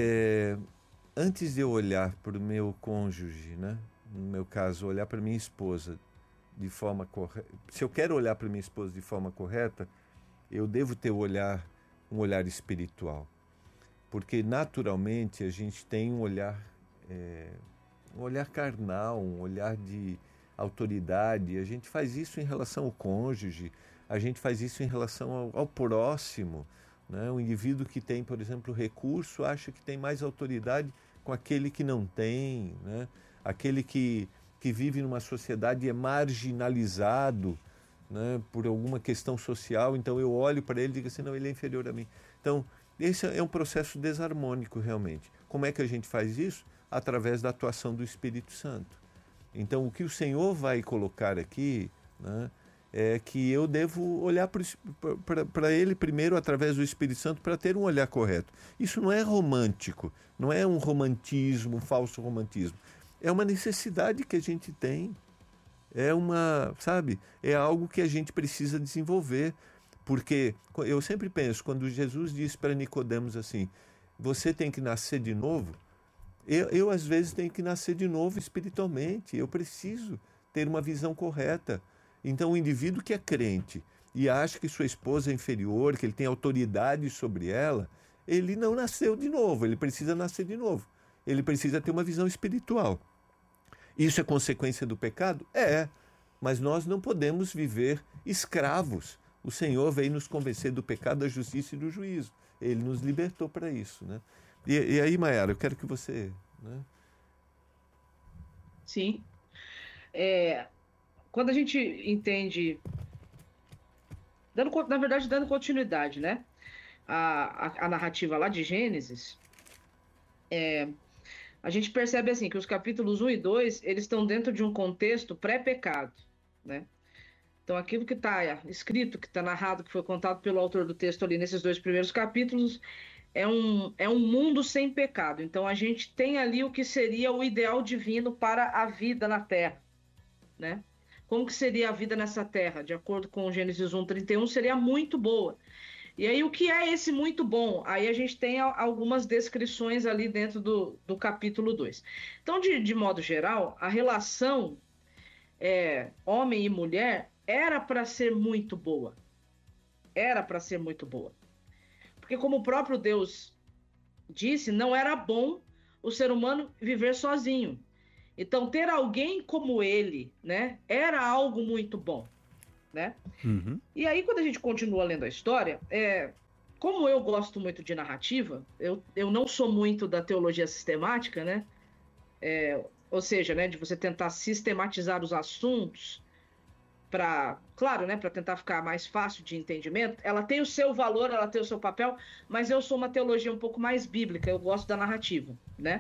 É, antes de eu olhar para o meu cônjuge, né? No meu caso, olhar para minha esposa de forma correta. Se eu quero olhar para minha esposa de forma correta, eu devo ter um olhar, um olhar espiritual. Porque, naturalmente, a gente tem um olhar, é, um olhar carnal, um olhar de autoridade. A gente faz isso em relação ao cônjuge, a gente faz isso em relação ao, ao próximo. Né? O indivíduo que tem, por exemplo, recurso, acha que tem mais autoridade com aquele que não tem. Né? Aquele que, que vive numa sociedade e é marginalizado, né, por alguma questão social, então eu olho para ele e digo assim, não, ele é inferior a mim. Então, esse é um processo desarmônico realmente. Como é que a gente faz isso? Através da atuação do Espírito Santo. Então, o que o Senhor vai colocar aqui, né, é que eu devo olhar para ele primeiro através do Espírito Santo para ter um olhar correto. Isso não é romântico, não é um romantismo, um falso romantismo. É uma necessidade que a gente tem. É uma, sabe, é algo que a gente precisa desenvolver, porque eu sempre penso, quando Jesus disse para Nicodemos assim, você tem que nascer de novo, eu, eu às vezes tenho que nascer de novo espiritualmente, eu preciso ter uma visão correta. Então o indivíduo que é crente e acha que sua esposa é inferior, que ele tem autoridade sobre ela, ele não nasceu de novo, ele precisa nascer de novo, ele precisa ter uma visão espiritual. Isso é consequência do pecado? É, mas nós não podemos viver escravos. O Senhor veio nos convencer do pecado, da justiça e do juízo. Ele nos libertou para isso. Né? E, e aí, Mayara, eu quero que você... Né? Sim. É, quando a gente entende... Dando, na verdade, dando continuidade, né? A, a, a narrativa lá de Gênesis... É, a gente percebe assim que os capítulos um e dois, eles estão dentro de um contexto pré-pecado, né? Então aquilo que está escrito, que está narrado, que foi contado pelo autor do texto ali nesses dois primeiros capítulos, é um, é um mundo sem pecado. Então a gente tem ali o que seria o ideal divino para a vida na Terra, né? Como que seria a vida nessa Terra? De acordo com Gênesis um, trinta e um, seria muito boa. E aí, o que é esse muito bom? Aí a gente tem algumas descrições ali dentro do, do capítulo dois. Então, de, de modo geral, a relação é, homem e mulher era para ser muito boa. Era para ser muito boa. Porque, como o próprio Deus disse, não era bom o ser humano viver sozinho. Então, ter alguém como ele, né, era algo muito bom. Né? Uhum. E aí, quando a gente continua lendo a história, é, como eu gosto muito de narrativa, eu, eu não sou muito da teologia sistemática, né? É, ou seja, né, de você tentar sistematizar os assuntos para, claro, né, para tentar ficar mais fácil de entendimento. Ela tem o seu valor, ela tem o seu papel, mas eu sou uma teologia um pouco mais bíblica, eu gosto da narrativa, né?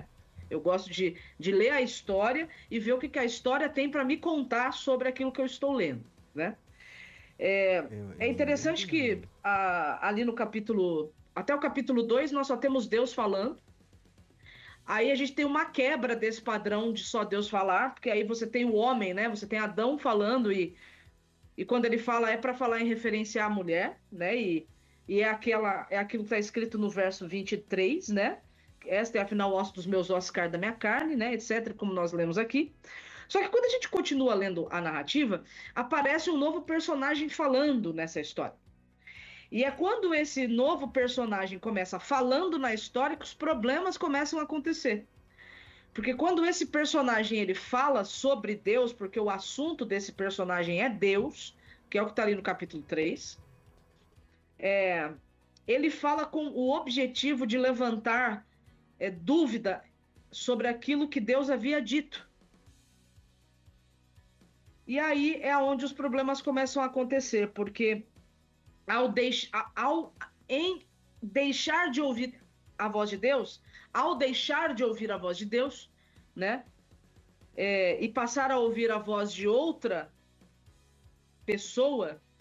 Eu gosto de, de ler a história e ver o que, que a história tem para me contar sobre aquilo que eu estou lendo, né? É, é interessante que a, ali no capítulo, até o capítulo dois, nós só temos Deus falando. Aí a gente tem uma quebra desse padrão de só Deus falar, porque aí você tem o homem, né? Você tem Adão falando e, e quando ele fala é para falar em referência à mulher, né? E, e é, aquela, é aquilo que está escrito no verso vinte e três, né? Esta é afinal o osso dos meus ossos, carne da minha carne, né? Etc, como nós lemos aqui. Só que quando a gente continua lendo a narrativa, aparece um novo personagem falando nessa história. E é quando esse novo personagem começa falando na história que os problemas começam a acontecer. Porque quando esse personagem ele fala sobre Deus, porque o assunto desse personagem é Deus, que é o que está ali no capítulo três, é, ele fala com o objetivo de levantar é, dúvida sobre aquilo que Deus havia dito. E aí é onde os problemas começam a acontecer, porque ao, deix... ao em deixar de ouvir a voz de Deus, ao deixar de ouvir a voz de Deus, né, é, e passar a ouvir a voz de outra pessoa,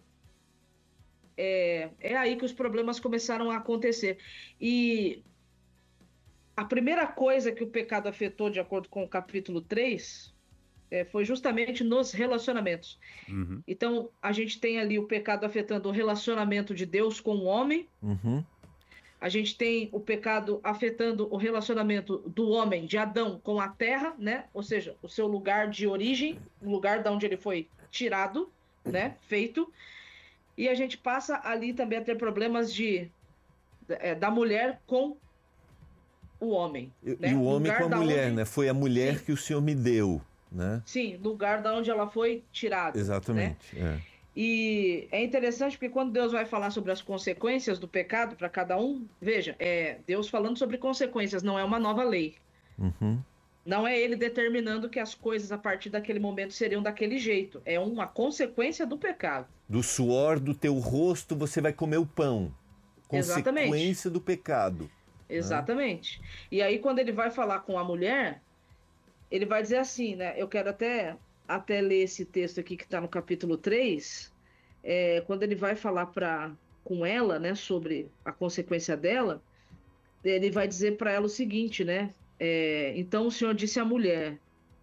é, é aí que os problemas começaram a acontecer. E a primeira coisa que o pecado afetou, de acordo com o capítulo três... É, foi justamente nos relacionamentos. Uhum. Então, a gente tem ali o pecado afetando o relacionamento de Deus com o homem. Uhum. A gente tem o pecado afetando o relacionamento do homem, de Adão, com a terra, né? Ou seja, o seu lugar de origem, o lugar de onde ele foi tirado, né? Feito. E a gente passa ali também a ter problemas de, é, da mulher com o homem. E, né? e o homem lugar com a mulher, onde... né? Foi a mulher Sim. que o Senhor me deu. Né? Sim, lugar da onde ela foi tirada. Exatamente. Né? É. E é interessante porque quando Deus vai falar sobre as consequências do pecado para cada um, veja, é Deus falando sobre consequências, não é uma nova lei. Uhum. Não é ele determinando que as coisas a partir daquele momento seriam daquele jeito. É uma consequência do pecado. Do suor do teu rosto você vai comer o pão. Consequência Exatamente. do pecado. Exatamente. Né? E aí quando ele vai falar com a mulher, ele vai dizer assim, né? Eu quero até, até ler esse texto aqui que está no capítulo três, é, quando ele vai falar pra, com ela, né, sobre a consequência dela, ele vai dizer para ela o seguinte, né? É, então o Senhor disse à mulher,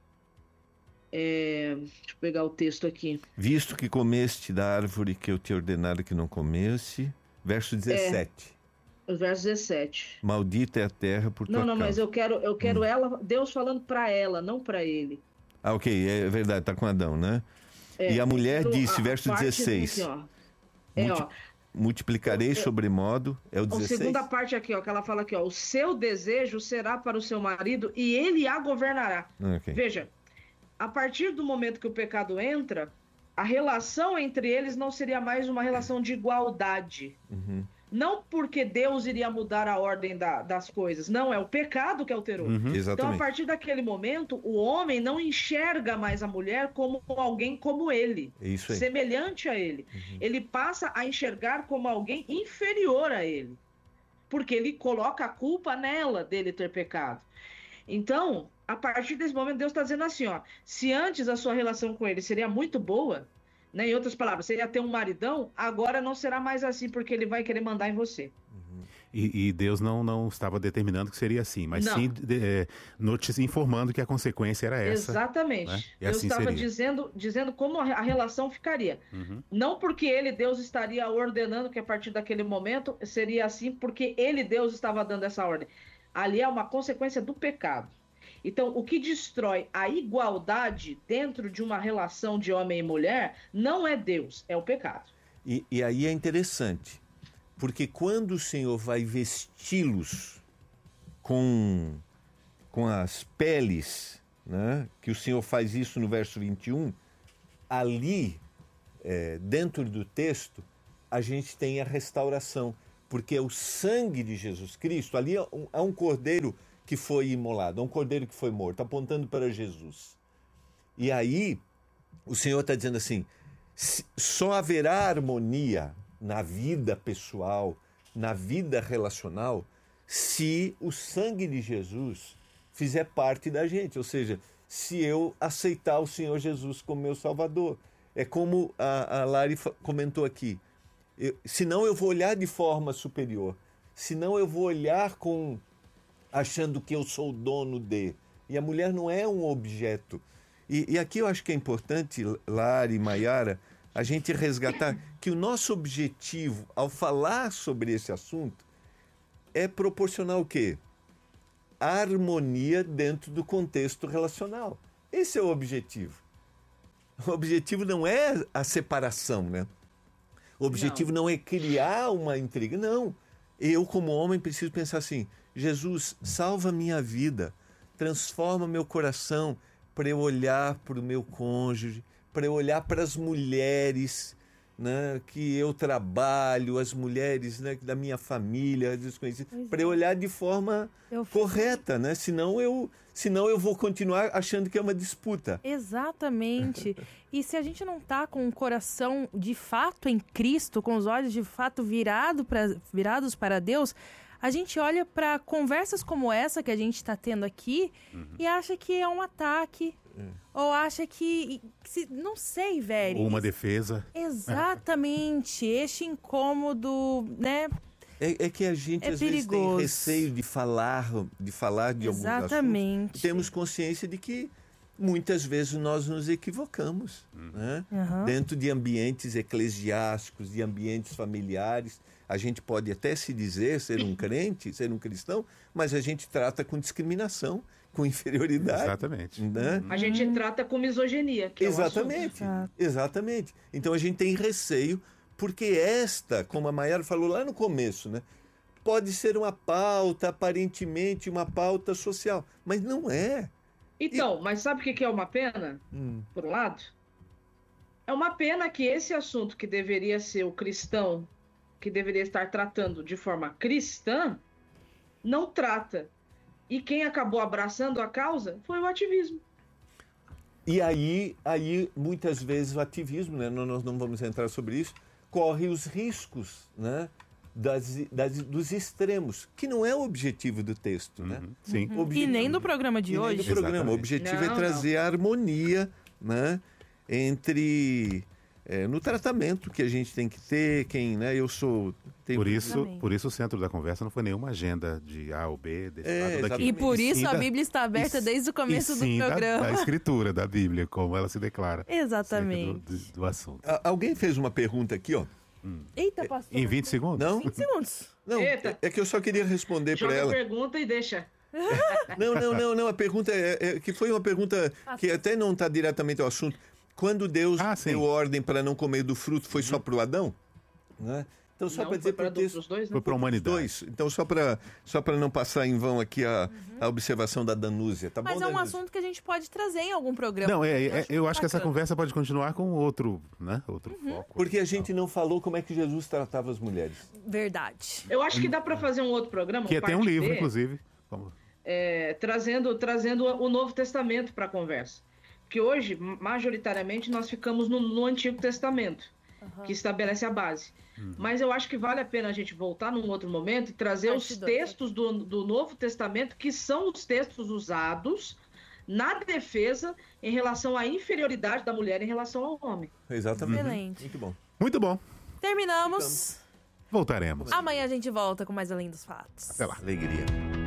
é, deixa eu pegar o texto aqui. Visto que comeste da árvore que eu te ordenara que não comesse, verso dezessete. É. O verso dezessete. Maldita é a terra por tua Não, não, causa. mas eu quero, eu quero hum. ela, Deus falando para ela, não para ele. Ah, ok, é verdade, tá com Adão, né? É, e a mulher então, disse, a, verso a dezesseis, aqui, ó, é, multi, ó, multiplicarei eu, sobremodo, é o dezesseis? A segunda parte aqui, ó, que ela fala aqui, ó, o seu desejo será para o seu marido e ele a governará. Okay. Veja, a partir do momento que o pecado entra, a relação entre eles não seria mais uma relação de igualdade. Uhum. Não porque Deus iria mudar a ordem da, das coisas. Não, é o pecado que alterou. Uhum, então, a partir daquele momento, o homem não enxerga mais a mulher como alguém como ele. Isso aí. Semelhante a ele. Uhum. Ele passa a enxergar como alguém inferior a ele. Porque ele coloca a culpa nela dele ter pecado. Então, a partir desse momento, Deus está dizendo assim, ó. Se antes a sua relação com ele seria muito boa... Né? Em outras palavras, você ia ter um maridão, agora não será mais assim, porque ele vai querer mandar em você. Uhum. E, e Deus não, não estava determinando que seria assim, mas não. sim é, notícia informando que a consequência era essa. Exatamente. Né? E Deus assim estava seria. dizendo, dizendo como a relação ficaria. Uhum. Não porque ele, Deus, estaria ordenando que a partir daquele momento seria assim, porque ele, Deus, estava dando essa ordem. Ali é uma consequência do pecado. Então, o que destrói a igualdade dentro de uma relação de homem e mulher não é Deus, é o pecado. E, e aí é interessante, porque quando o Senhor vai vesti-los com, com as peles, né, que o Senhor faz isso no verso vinte e um, ali, é, dentro do texto, a gente tem a restauração, porque é o sangue de Jesus Cristo, ali há um, há um cordeiro que foi imolado, um cordeiro que foi morto, apontando para Jesus. E aí, o Senhor está dizendo assim, só haverá harmonia na vida pessoal, na vida relacional, se o sangue de Jesus fizer parte da gente. Ou seja, se eu aceitar o Senhor Jesus como meu Salvador. É como a, a Lari comentou aqui. Eu, senão eu vou olhar de forma superior. Senão eu vou olhar com achando que eu sou o dono de. E a mulher não é um objeto. E, e aqui eu acho que é importante, Lari, Maiara, a gente resgatar que o nosso objetivo ao falar sobre esse assunto é proporcionar o quê? A harmonia dentro do contexto relacional. Esse é o objetivo. O objetivo não é a separação, né? O objetivo não, não é criar uma intriga, não. Eu, como homem, preciso pensar assim, Jesus, salva minha vida, transforma meu coração para eu olhar para o meu cônjuge, para eu olhar para as mulheres, né, que eu trabalho, as mulheres, né, da minha família, desconhecidas, para eu olhar de forma eu correta, né? Senão eu, senão eu vou continuar achando que é uma disputa. Exatamente. E se a gente não tá com o coração de fato em Cristo, com os olhos de fato virado pra, virados para Deus, a gente olha para conversas como essa que a gente está tendo aqui uhum. e acha que é um ataque. É. Ou acha que... Se, não sei, velho. Ou uma defesa. Exatamente. Este incômodo, né? É, é que a gente, é às perigoso. vezes, tem receio de falar de, falar de alguns assuntos. Exatamente. Temos consciência de que muitas vezes nós nos equivocamos. Uhum. Né? Uhum. Dentro de ambientes eclesiásticos, de ambientes familiares. A gente pode até se dizer ser um crente, ser um cristão, mas a gente trata com discriminação, com inferioridade. Exatamente. Né? A gente trata com misoginia. Que exatamente, é um exatamente. Então a gente tem receio, porque esta, como a Maiara falou lá no começo, né, pode ser uma pauta, aparentemente uma pauta social, mas não é. Então, e... mas sabe o que é uma pena, hum. por um lado? É uma pena que esse assunto que deveria ser o cristão, que deveria estar tratando de forma cristã, não trata. E quem acabou abraçando a causa foi o ativismo. E aí, aí muitas vezes o ativismo, né, nós não vamos entrar sobre isso, corre os riscos, né, das, das, dos extremos, que não é o objetivo do texto. Uhum, né? Sim. Uhum. E nem do programa de e hoje. Nem do programa. O objetivo não, é trazer não. a harmonia, né, entre... É, no tratamento que a gente tem que ter, quem, né, eu sou... Tenho... Por isso, por isso o centro da conversa não foi nenhuma agenda de A ou B, desse é, lado daqui. E por e isso a da, Bíblia está aberta e, desde o começo e do sim programa. Da, da escritura da Bíblia, como ela se declara. Exatamente. Do, do, do assunto. A, alguém fez uma pergunta aqui, ó. Hum. Eita, pastor. Em vinte segundos? Não? vinte segundos. Não, Eita. É, é que eu só queria responder para ela. Joga a pergunta e deixa. Não, não, não, não. A pergunta é, é que foi uma pergunta que até não está diretamente ao assunto. Quando Deus ah, deu ordem para não comer do fruto, foi só para o Adão? Né? Então, só para dizer para os dois, foi para a humanidade. Dois. Então, só para só para não passar em vão aqui a, uhum. a observação da Danúzia, tá Mas bom, é um Danúzia? assunto que a gente pode trazer em algum programa. Não, é, é, eu acho bacana. que essa conversa pode continuar com outro, né? Outro uhum. foco. Porque a gente não falou como é que Jesus tratava as mulheres. Verdade. Eu acho que dá para fazer um outro programa. Que um tem um livro, B, inclusive. Vamos. É, trazendo, trazendo o Novo Testamento para a conversa. Porque hoje, majoritariamente, nós ficamos no, no Antigo Testamento, uhum. que estabelece a base. Uhum. Mas eu acho que vale a pena a gente voltar num outro momento e trazer ah, os textos do, do Novo Testamento, que são os textos usados na defesa em relação à inferioridade da mulher em relação ao homem. Exatamente. Excelente. Muito bom. Muito bom. Terminamos. Voltaremos. Amanhã a gente volta com mais Além dos Fatos. Até lá. Alegria.